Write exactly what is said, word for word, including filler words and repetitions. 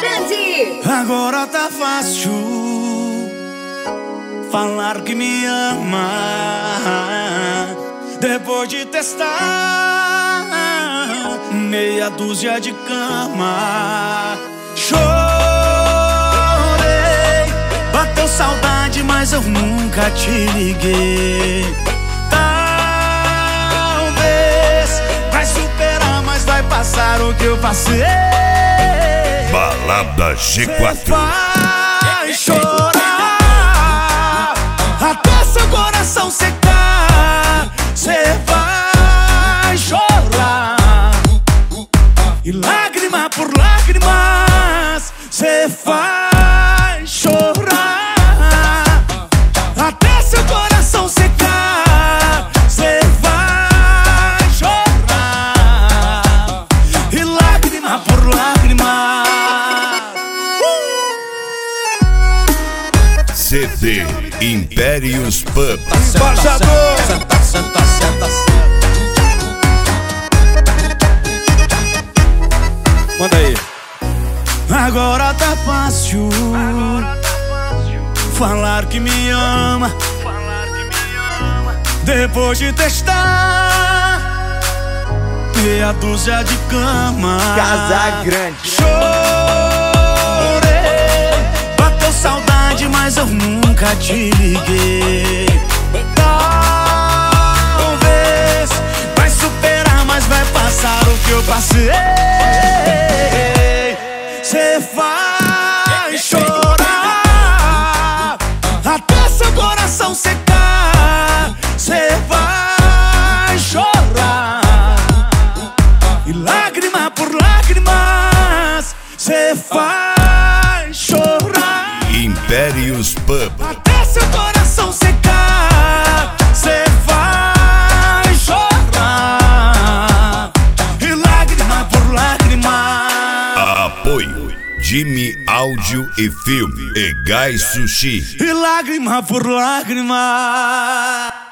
Grande. Agora tá fácil falar que me ama, depois de testar meia dúzia de cama. Chorei, bateu saudade, mas eu nunca te liguei. Talvez vai superar, mas vai passar o que eu passei. Balada G quatro. Vai chorar até seu coração secar. Cê vai chorar, e lágrima por lágrimas cê vai chorar até seu coração secar. Cê vai chorar, e lágrima por lágrima. C D Impérios Pub. Embaixador, senta, senta, senta, senta. Manda aí. Agora tá fácil falar que me ama, depois de testar meia dúzia de cama. Casa Grande. Chorei, bateu saudade, mas eu nunca te liguei. Talvez vai superar, mas vai passar o que eu passei. Cê vai chorar até seu coração secar. Cê vai chorar, e lágrima por lágrimas cê vai chorar Impérios Pub. até seu coração secar. Cê vai chorar, e lágrima por lágrima. Apoio Jimmy Áudio e Filme e Gás Sushi. E lágrima por lágrima.